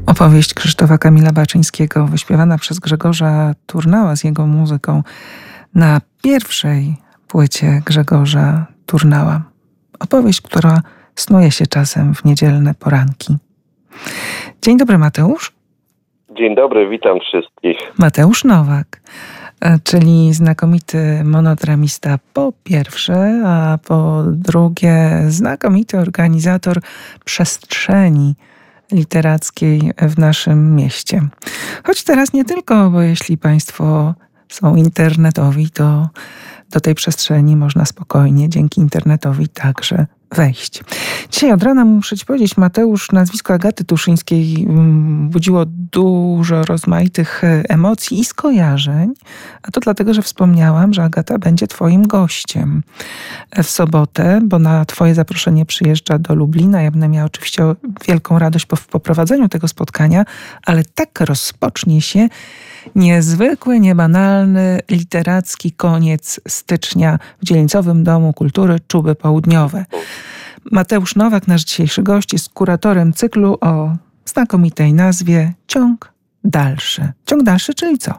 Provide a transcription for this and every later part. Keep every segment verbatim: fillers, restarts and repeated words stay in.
Opowieść Krzysztofa Kamila Baczyńskiego, wyśpiewana przez Grzegorza Turnała z jego muzyką na pierwszej płycie Grzegorza Turnała. Opowieść, która snuje się czasem w niedzielne poranki. Dzień dobry, Mateusz. Dzień dobry, witam wszystkich. Mateusz Nowak, czyli znakomity monodramista po pierwsze, a po drugie znakomity organizator przestrzeni literackiej w naszym mieście. Choć teraz nie tylko, bo jeśli Państwo są internetowi, to do tej przestrzeni można spokojnie dzięki internetowi także wejść. Dzisiaj od rana muszę Ci powiedzieć, Mateusz, nazwisko Agaty Tuszyńskiej budziło dużo rozmaitych emocji i skojarzeń, a to dlatego, że wspomniałam, że Agata będzie Twoim gościem w sobotę, bo na Twoje zaproszenie przyjeżdża do Lublina. Ja będę miała oczywiście wielką radość po poprowadzeniu tego spotkania, ale tak rozpocznie się niezwykły, niebanalny, literacki koniec stycznia w Dzielnicowym Domu Kultury Czuby Południowe. Mateusz Nowak, nasz dzisiejszy gość, jest kuratorem cyklu o znakomitej nazwie Ciąg dalszy. Ciąg dalszy, czyli co?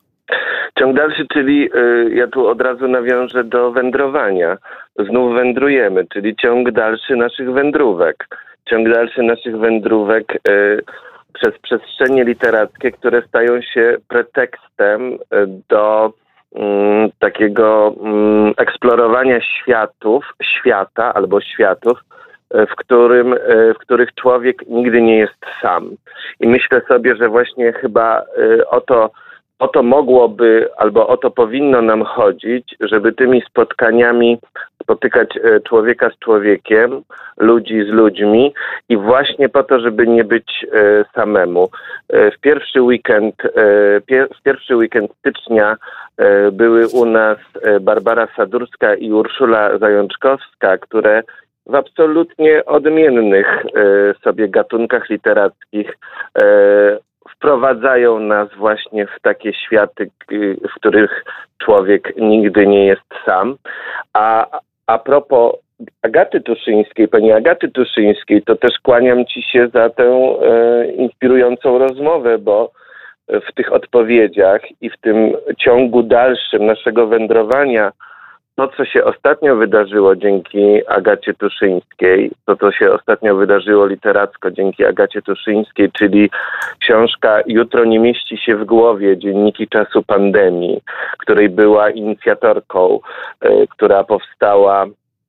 Ciąg dalszy, czyli y, ja tu od razu nawiążę do wędrowania. Znów wędrujemy, czyli ciąg dalszy naszych wędrówek. Ciąg dalszy naszych wędrówek y, przez przestrzenie literackie, które stają się pretekstem do mm, takiego mm, eksplorowania światów, świata albo światów, w, którym, w których człowiek nigdy nie jest sam. I myślę sobie, że właśnie chyba o to, o to mogłoby albo o to powinno nam chodzić, żeby tymi spotkaniami spotykać człowieka z człowiekiem, ludzi z ludźmi i właśnie po to, żeby nie być e, samemu. E, w pierwszy weekend, e, pier, w pierwszy weekend stycznia e, były u nas Barbara Sadurska i Urszula Zajączkowska, które w absolutnie odmiennych e, sobie gatunkach literackich e, wprowadzają nas właśnie w takie światy, w których człowiek nigdy nie jest sam. A a propos Agaty Tuszyńskiej, pani Agaty Tuszyńskiej, to też kłaniam Ci się za tę e, inspirującą rozmowę, bo w tych odpowiedziach i w tym ciągu dalszym naszego wędrowania to, co się ostatnio wydarzyło dzięki Agacie Tuszyńskiej, to, co się ostatnio wydarzyło literacko dzięki Agacie Tuszyńskiej, czyli książka Jutro nie mieści się w głowie, dzienniki czasu pandemii, której była inicjatorką, y, która powstała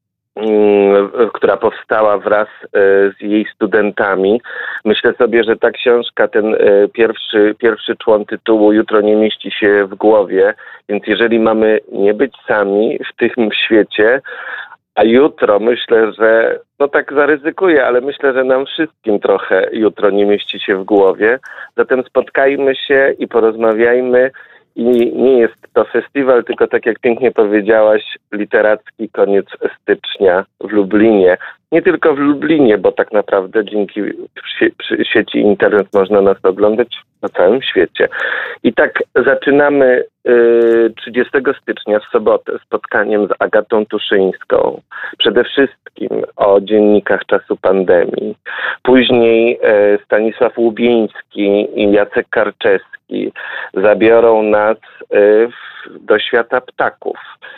która powstała wraz z jej studentami. Myślę sobie, że ta książka, ten pierwszy, pierwszy człon tytułu Jutro nie mieści się w głowie, więc jeżeli mamy nie być sami w tym świecie, a jutro myślę, że, no tak zaryzykuję, ale myślę, że nam wszystkim trochę jutro nie mieści się w głowie, zatem spotkajmy się i porozmawiajmy. I nie jest to festiwal, tylko tak jak pięknie powiedziałaś, literacki koniec stycznia w Lublinie. Nie tylko w Lublinie, bo tak naprawdę dzięki sieci internet można nas oglądać na całym świecie. I tak zaczynamy y, trzydziestego stycznia w sobotę spotkaniem z Agatą Tuszyńską. Przede wszystkim o dziennikach czasu pandemii. Później y, Stanisław Łubieński i Jacek Karczewski zabiorą nas y, w, do świata ptaków.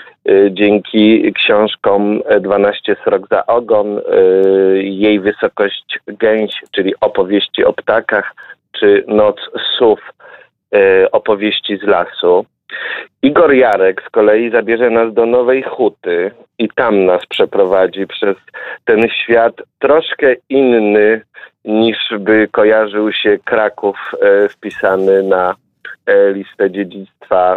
Dzięki książkom dwanaście srok za ogon, Jej wysokość gęś, czyli opowieści o ptakach, czy Noc sów, opowieści z lasu. Igor Jarek z kolei zabierze nas do Nowej Huty i tam nas przeprowadzi przez ten świat troszkę inny niż by kojarzył się Kraków wpisany na listę dziedzictwa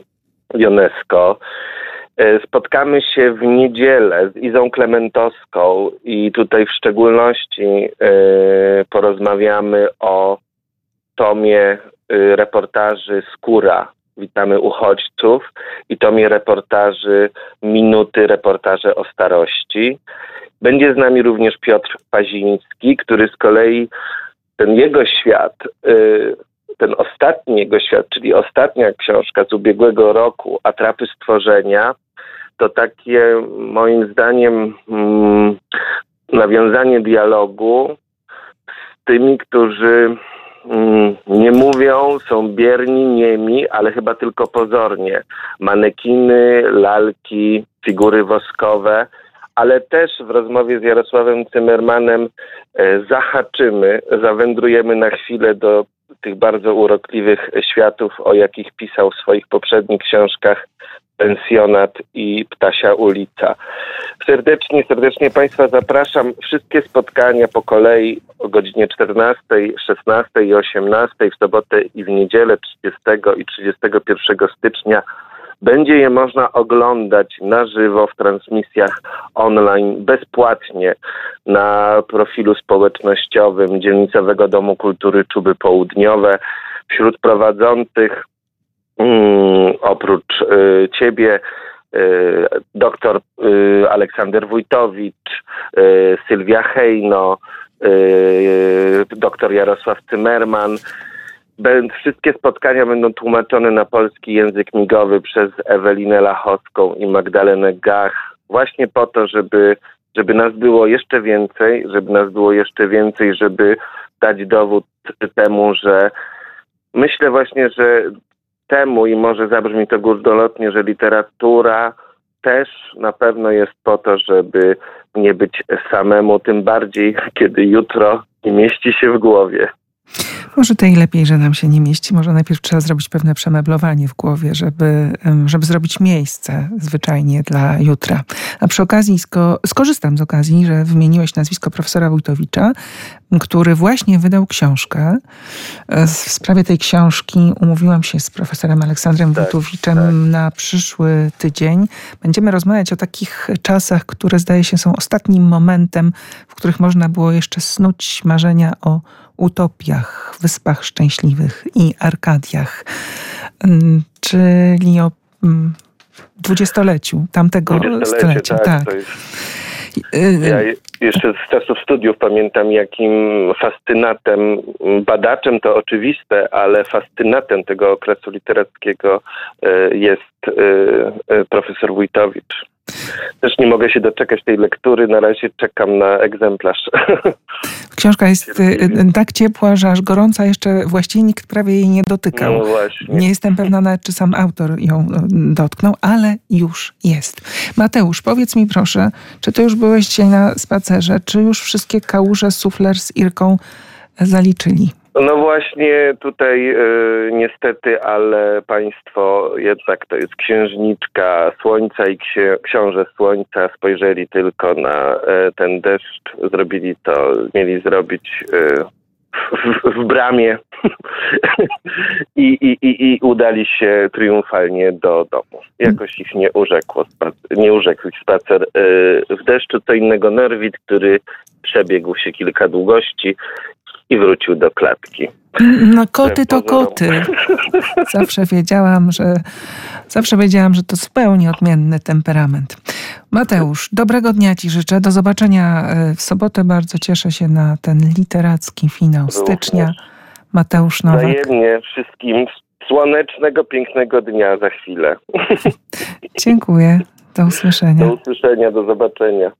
UNESCO. Spotkamy się w niedzielę z Izą Klementowską i tutaj w szczególności y, porozmawiamy o tomie y, reportaży Skóra. Witamy uchodźców i tomie reportaży Minuty, reportaże o starości. Będzie z nami również Piotr Paziński, który z kolei ten jego świat, y, ten ostatni jego świat, czyli ostatnia książka z ubiegłego roku, Atrapy stworzenia, to takie moim zdaniem mm, nawiązanie dialogu z tymi, którzy ale chyba tylko pozornie. Manekiny, lalki, figury woskowe, ale też w rozmowie z Jarosławem Cymmermanem e, zahaczymy, zawędrujemy na chwilę do tych bardzo urokliwych światów, o jakich pisał w swoich poprzednich książkach Pensjonat i Ptasia ulica. Serdecznie, serdecznie Państwa zapraszam. Wszystkie spotkania po kolei o godzinie czternastej, szesnastej i osiemnastej w sobotę i w niedzielę trzydziestego i trzydziestego pierwszego stycznia. Będzie je można oglądać na żywo w transmisjach online bezpłatnie na profilu społecznościowym Dzielnicowego Domu Kultury Czuby Południowe. Wśród prowadzących mm, oprócz y, ciebie y, doktor y, Aleksander Wójtowicz, y, Sylwia Hejno, y, doktor Jarosław Cymmerman. Wszystkie spotkania będą tłumaczone na polski język migowy przez Ewelinę Lachowską i Magdalenę Gach, właśnie po to, żeby, żeby nas było jeszcze więcej, żeby nas było jeszcze więcej, żeby dać dowód temu, że myślę właśnie, że temu, i może zabrzmi to górnolotnie, że literatura też na pewno jest po to, żeby nie być samemu, tym bardziej, kiedy jutro nie mieści się w głowie. Może to i lepiej, że nam się nie mieści. Może najpierw trzeba zrobić pewne przemeblowanie w głowie, żeby, żeby zrobić miejsce zwyczajnie dla jutra. A przy okazji sko- skorzystam z okazji, że wymieniłeś nazwisko profesora Wójtowicza, który właśnie wydał książkę. W sprawie tej książki umówiłam się z profesorem Aleksandrem tak, Wójtowiczem tak. na przyszły tydzień. Będziemy rozmawiać o takich czasach, które zdaje się są ostatnim momentem, w których można było jeszcze snuć marzenia o utopiach, wyspach szczęśliwych i Arkadiach, czyli o dwudziestoleciu tamtego stulecia. Tak, tak. To jest... Ja jeszcze z czasów studiów pamiętam, jakim fascynatem, badaczem to oczywiste, ale fascynatem tego okresu literackiego jest profesor Wójtowicz. Też nie mogę się doczekać tej lektury, na razie czekam na egzemplarz. Książka jest tak ciepła, że aż gorąca, jeszcze właściwie nikt prawie jej nie dotykał. No właśnie. Nie jestem pewna nawet, czy sam autor ją dotknął, ale już jest. Mateusz, powiedz mi proszę, czy ty już byłeś dzisiaj na spacerze, czy już wszystkie kałuże sufler z Irką zaliczyli? No właśnie tutaj y, niestety, ale państwo jednak to jest księżniczka słońca i księ, książę słońca spojrzeli tylko na y, ten deszcz, zrobili to, mieli zrobić y, w, w bramie I, i, i, i udali się triumfalnie do domu. Jakoś ich nie urzekło, nie urzekł ich spacer y, w deszczu. Co innego Norwid, który przebiegł się kilka długości i wrócił do klatki. No koty to koty. Zawsze wiedziałam, że zawsze wiedziałam, że to zupełnie odmienny temperament. Mateusz, dobrego dnia ci życzę. Do zobaczenia w sobotę. Bardzo cieszę się na ten literacki finał stycznia. Mateusz Nowak. Wzajemnie wszystkim słonecznego, pięknego dnia za chwilę. Dziękuję. Do usłyszenia. Do usłyszenia, do zobaczenia.